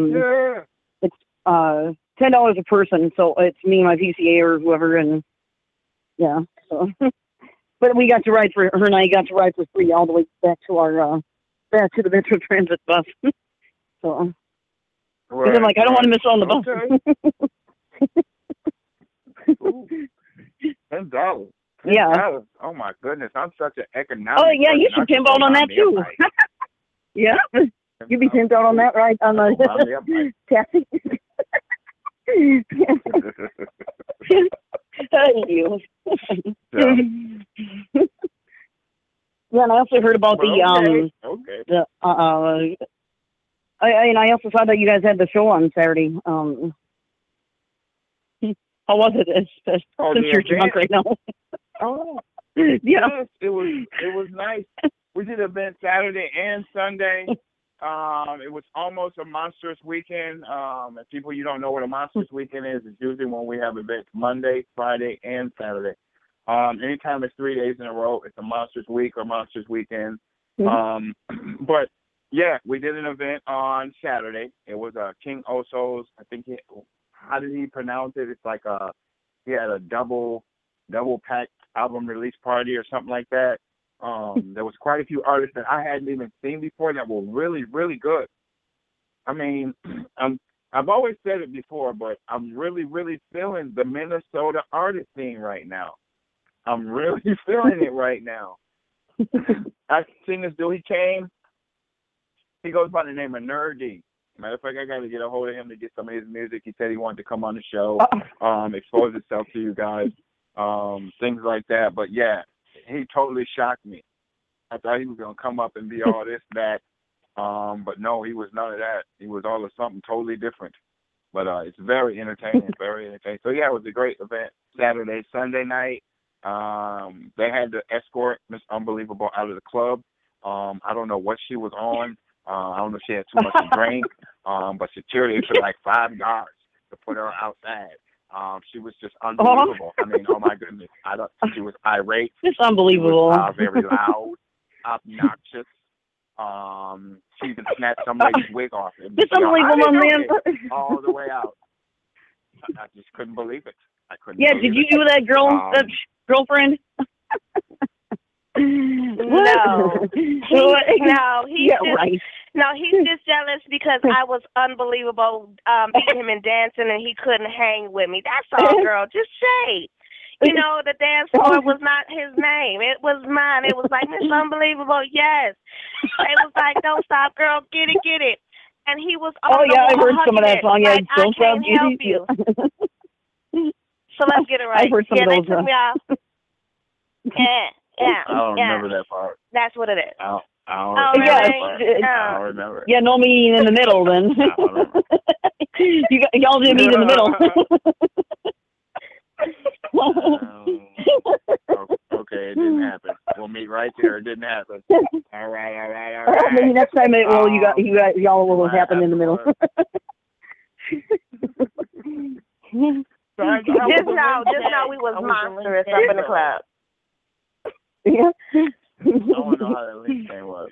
$10 a person. So it's me and my PCA or whoever, and yeah. So, but we got to ride for her and I got to ride for free all the way back to our back to the Metro Transit bus. So. Because I'm like, I don't want to miss on the bus. Okay. $10. Yeah. Oh my goodness, I'm such an economic. Oh yeah, you should pimp out on that too. Yeah, you be pimped out on that ride on the taxi. Thank you. Yeah, and I also heard about I also saw that you guys had the show on Saturday. How was it? Since you're drunk right now. Oh, yeah. Yes, it was nice. We did an event Saturday and Sunday. It was almost a monstrous weekend. And people, you don't know what a monstrous weekend is. It's usually when we have events Monday, Friday, and Saturday. Anytime it's 3 days in a row, it's a monstrous week or monstrous weekend. But yeah, we did an event on Saturday. It was King Oso's. I think how did he pronounce it? It's like he had a double packed album release party or something like that. There was quite a few artists that I hadn't even seen before that were really, really good. I mean, I've always said it before, but I'm really, really feeling the Minnesota artist scene right now. I'm really feeling it right now. I seen this dude. He goes by the name of Nerdy. Matter of fact, I got to get a hold of him to get some of his music. He said he wanted to come on the show, expose himself to you guys, things like that. But yeah, he totally shocked me. I thought he was going to come up and be all this, that. But no, he was none of that. He was all of something totally different. But it's very entertaining, very entertaining. So yeah, it was a great event. Saturday, Sunday night, they had to escort Miss Unbelievable out of the club. I don't know what she was on. I don't know if she had too much to drink, but security took like 5 guards to put her outside. She was just unbelievable. I mean, oh my goodness. She was irate. It's unbelievable. She was, very loud, obnoxious. She even snatched somebody's wig off. It's unbelievable, man. All the way out. I just couldn't believe it. Yeah, did you do that girlfriend? No. He's just jealous because I was unbelievable beating him and dancing and he couldn't hang with me. That's all, girl. Just say. You know, the dance floor was not his name. It was mine. It was like, Miss Unbelievable, yes. It was like, don't stop, girl. Get it, get it. And he was on I heard some of that song. Like, Yeah, don't stop. Help you. So let's get it right. I heard some of those. They took me off. Yeah. I don't remember that part. That's what it is. I don't remember. Yeah, no meeting in the middle then. Y'all didn't meet in the middle. Okay, it didn't happen. We'll meet right there. It didn't happen. All right. Maybe next time y'all will happen in the middle. Just now we was monstrous up in the club. Yeah. I don't know how that link thing was.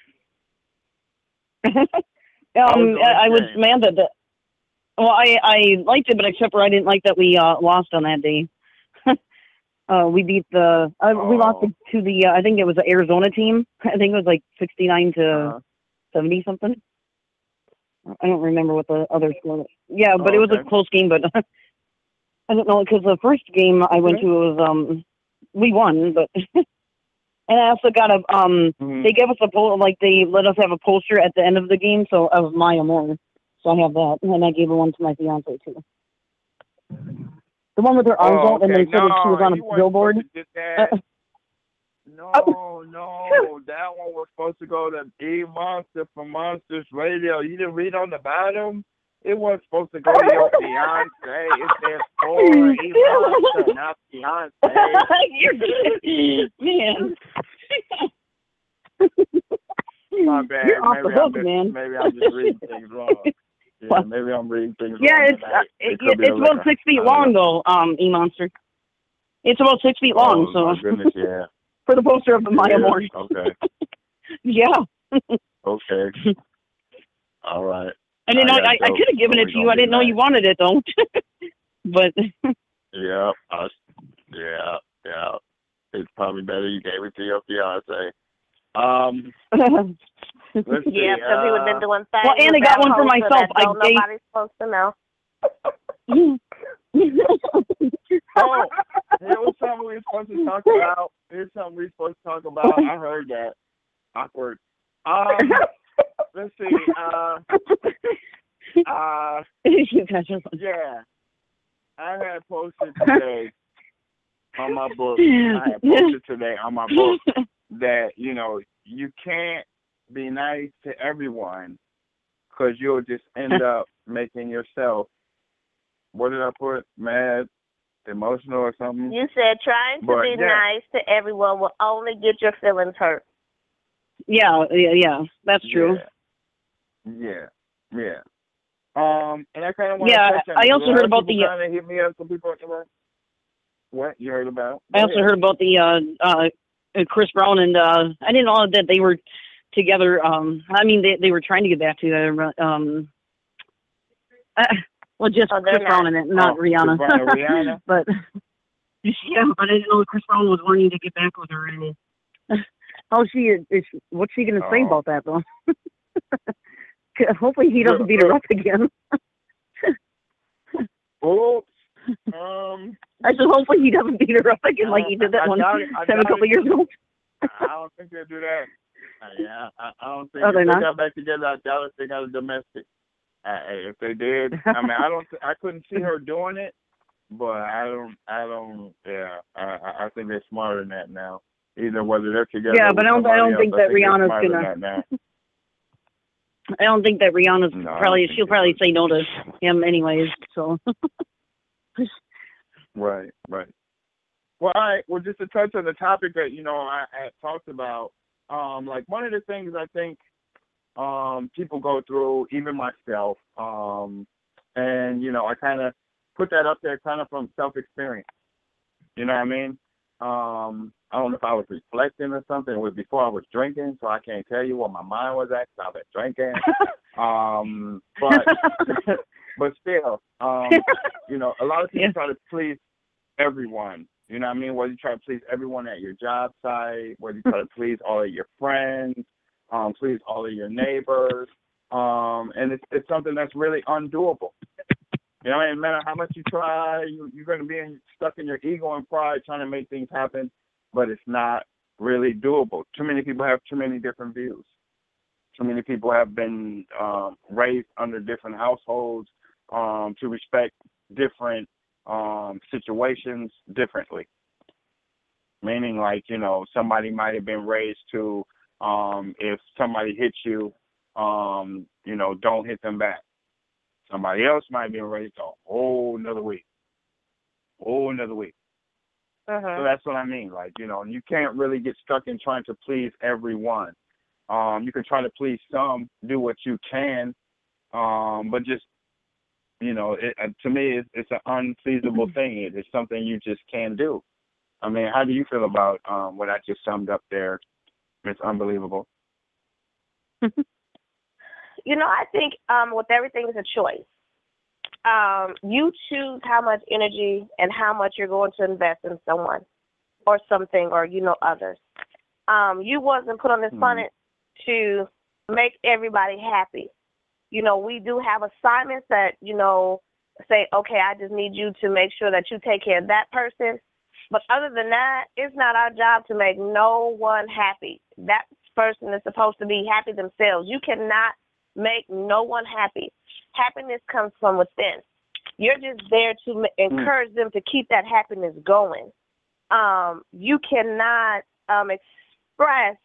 I was mad that. Well, I liked it, but except for I didn't like that we lost on that day. We beat we lost to the I think it was the Arizona team. I think it was like 69 to 70 something. I don't remember what the other score was. Yeah, but it was a close game. But I don't know because the first game I went to was we won, but. And I also got they gave us they let us have a poster at the end of the game, so of Maya Moore. So I have that, and I gave one to my fiance too. The one with her arms out, and they said that she was on a billboard. No, that one was supposed to go to E Monster from Monsters Radio. You didn't read on the bottom? It wasn't supposed to go to your fiance. It says for E Monster, not fiance. Man. My bad. You're off the hook, man. Maybe I'm just reading things wrong. Yeah, maybe I'm reading things wrong. Yeah, it's about 6 feet long, though, E Monster. It's about 6 feet long, so. My goodness, yeah. For the poster of the Maya Moore. Okay. Yeah. Okay. All right. I didn't know. I could have given it to you. I didn't know you wanted it, though. But. Yeah. It's probably better you gave it to your fiance. Let's see. Yeah, because he would have been doing things. Well, and I got one for myself. Nobody's supposed to know. Oh, here was something we were supposed to talk about. Here's something we were supposed to talk about. I heard that. Awkward. Let's see. Yeah. I had posted today on my book. That, you can't be nice to everyone because you'll just end up making yourself, what did I put, mad, emotional or something? You said trying to be nice to everyone will only get your feelings hurt. Yeah, that's true. Yeah. And I kind of want to touch on I also heard about the. Trying to hit me up, some people. What you heard about? I also heard about the Chris Brown and I didn't know that they were together. I mean, they were trying to get back together. Well, just Chris Brown and it, not Rihanna. Rihanna. But yeah, but I didn't know Chris Brown was wanting to get back with her. And what's she going to say about that though? Hopefully he doesn't beat her up again. Oops. I said hopefully he doesn't beat her up again like he did that one a couple of years ago. I don't think they'll do that. Yeah, I don't think if they got back together. I doubt if they got a domestic. If they did, I mean, I couldn't see her doing it, but I don't. Yeah, I think they're smarter than that now. Either whether they're together. Yeah, but I don't think that Rihanna's gonna. I don't think that Rihanna's she'll probably say no to him anyways. So. Right. Well, all right. Well, just to touch on the topic that I had talked about. Like one of the things I think people go through, even myself, and I kind of put that up there kind of from self-experience. You know what I mean? I don't know if I was reflecting or something. It was before I was drinking, so I can't tell you what my mind was at because I was drinking. But still, a lot of people try to please everyone. You know what I mean? Whether you try to please everyone at your job site, whether you try to please all of your friends, please all of your neighbors, and it's something that's really undoable. You know, no matter how much you try, you're going to be stuck in your ego and pride trying to make things happen, but it's not really doable. Too many people have too many different views. Too many people have been raised under different households to respect different situations differently. Meaning, like, somebody might have been raised to, if somebody hits you, don't hit them back. Somebody else might be raised a whole nother week. So that's what I mean. Like, you can't really get stuck in trying to please everyone. You can try to please some, do what you can, but just, to me, it's an unfeasible thing. It's something you just can't do. I mean, how do you feel about what I just summed up there? It's unbelievable. I think with everything is a choice. You choose how much energy and how much you're going to invest in someone or something or, others. You wasn't put on this planet to make everybody happy. We do have assignments that, say, okay, I just need you to make sure that you take care of that person. But other than that, it's not our job to make no one happy. That person is supposed to be happy themselves. You cannot make no one happy. Happiness comes from within. You're just there to encourage them to keep that happiness going. You cannot express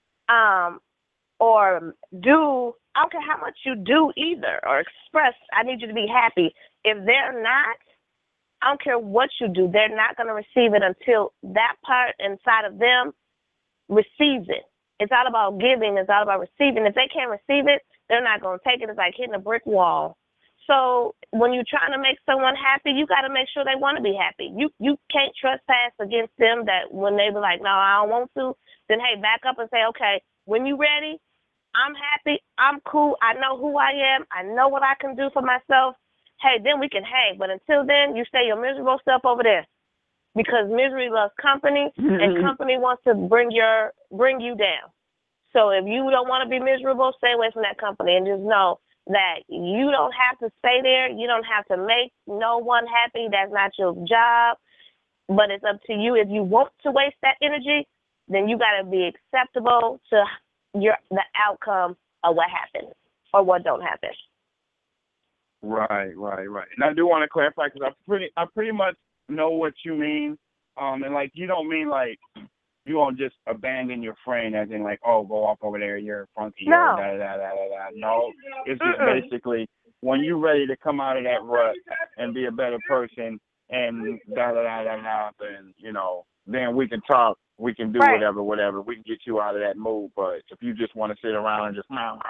or do, I don't care how much you do either, or express, I need you to be happy. If they're not, I don't care what you do, they're not going to receive it until that part inside of them receives it. It's all about giving. It's all about receiving. If they can't receive it, they're not going to take it. It's like hitting a brick wall. So when you're trying to make someone happy, you got to make sure they want to be happy. You can't trespass against them that when they be like, no, I don't want to, then, hey, back up and say, okay, when you're ready, I'm happy, I'm cool, I know who I am, I know what I can do for myself. Hey, then we can hang. But until then, you stay your miserable stuff over there. Because misery loves company, and company wants to bring you down. So if you don't want to be miserable, stay away from that company and just know that you don't have to stay there. You don't have to make no one happy. That's not your job. But it's up to you. If you want to waste that energy, then you got to be acceptable to the outcome of what happens or what don't happen. Right. And I do want to clarify because I pretty much know what you mean. And like you don't mean like you won't just abandon your friend as in like, oh, go off over there, you're funky. No. No, it's just basically when you're ready to come out of that rut and be a better person and then then we can talk. We can do whatever. We can get you out of that mood. But if you just want to sit around and just all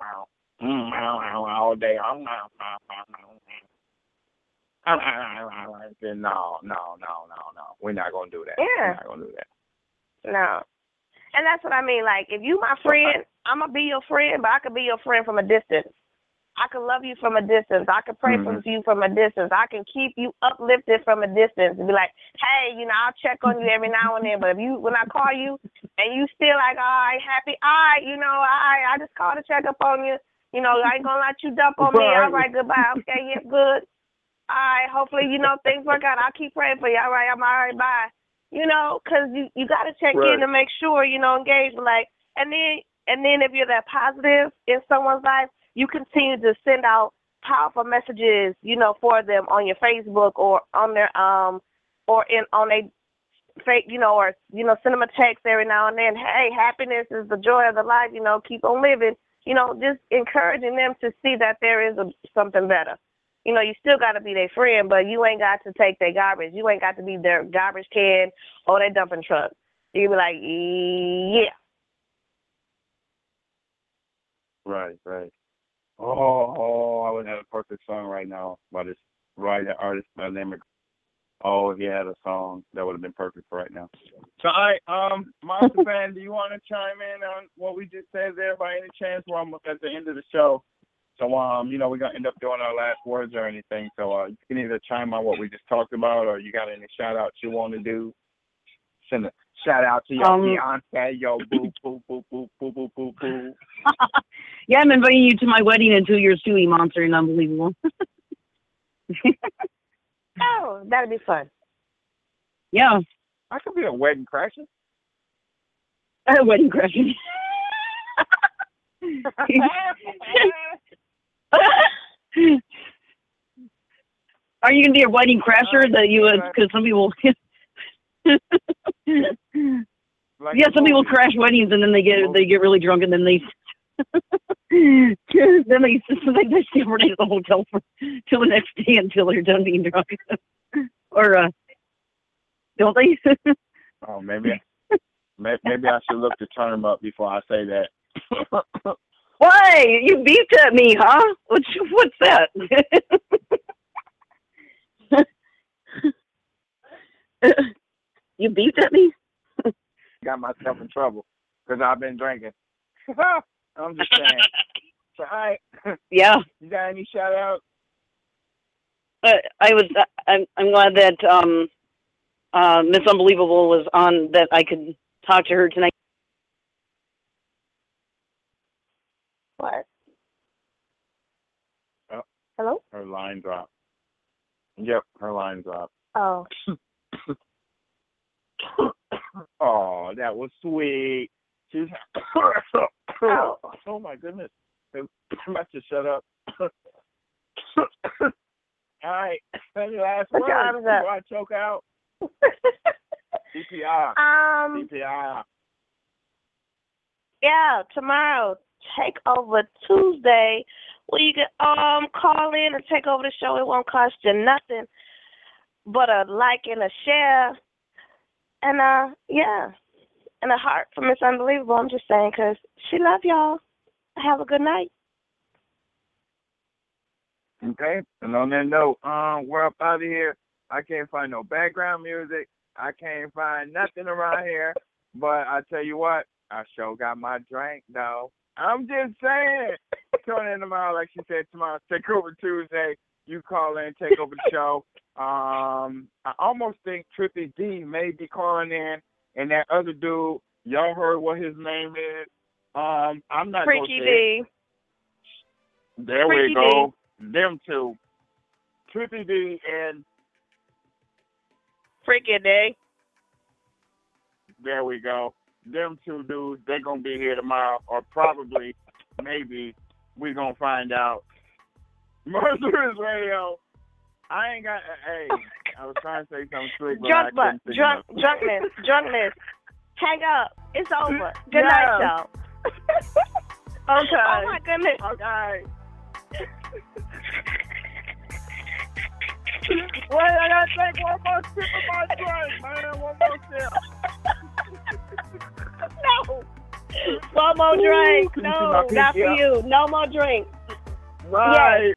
day, then no. We're not gonna do that. Yeah. We're not gonna do that. No. And that's what I mean. Like, if you my friend, I'm gonna be your friend, but I could be your friend from a distance. I can love you from a distance. I can pray for you from a distance. I can keep you uplifted from a distance and be like, hey, I'll check on you every now and then. But when I call you and you still like, all right, happy, I just called to check up on you. I ain't gonna let you dump on me. All right, goodbye. Okay, yeah, good. All right, hopefully, things work out. I'll keep praying for you. All right, I'm all right, bye. Because you got to check in to make sure, engage. Like, and then if you're that positive in someone's life, you continue to send out powerful messages, for them on your Facebook or on their on a fake, or send them a text every now and then. Hey, happiness is the joy of the life. Keep on living. Just encouraging them to see that there is something better. You still got to be their friend, but you ain't got to take their garbage. You ain't got to be their garbage can or their dumping truck. You be like, yeah. Right. Oh, I would have a perfect song right now by this writer artist by the name of. Oh, if he had a song, that would have been perfect for right now. So, all right, Monster Fan, do you want to chime in on what we just said there by any chance? We're almost at the end of the show. So, we're going to end up doing our last words or anything. So, you can either chime on what we just talked about or you got any shout-outs you want to do. Send a shout-out to your fiancé, yo, boo, boo, boo, boo, boo, boo, boo, boo. Yeah, I'm inviting you to my wedding in 2 years too, Monster and Unbelievable. Oh, that'd be fun. Yeah. I could be a wedding crasher. A wedding crasher. Are you going to be a wedding crasher? Because some people... some people crash weddings and then they get really drunk and then they stay overnight at the hotel till the next day until they're done being drunk. Or don't they? Oh, maybe I should look to turn them up before I say that. Why? You beeped at me, huh? What's that? You beeped at me? Got myself in trouble because I've been drinking. I'm just saying. So, all right. Yeah. You got any shout outs? I'm glad that Miss Unbelievable was on, that I could talk to her tonight. What? Oh, hello? Her line dropped. Yep, her line dropped. Oh. Oh, that was sweet. She's oh my goodness. I'm about to shut up. All right. Any last words before I choke out? CPR. CPR. Yeah, tomorrow, Takeover Tuesday, where you can call in and take over the show. It won't cost you nothing but a like and a share. And, yeah, and a heart for Miss Unbelievable. I'm just saying, because she love y'all. Have a good night. Okay, and on that note, we're up out of here. I can't find no background music. I can't find nothing around here. But I tell you what, I sure got my drink, though. I'm just saying. Tune in tomorrow, like she said, tomorrow, Takeover Tuesday. You call in, take over the show. I almost think Trippy D may be calling in, and that other dude, y'all heard what his name is. I'm not going to say Freaky D. There Freaky we go. D. Them two. Trippy D and Freaky D. There we go. Them two dudes, they're going to be here tomorrow, or probably, maybe, we're going to find out. Murderers Radio. I ain't got, hey, I was trying to say something slick, but I couldn't think of it. Drunkness. Hang up. It's over. Good night, y'all. Okay. Oh, my goodness. Okay. Wait, I gotta take one more sip of my drink, man. One more sip. No. One more drink. No, not for you. No more drink. Right.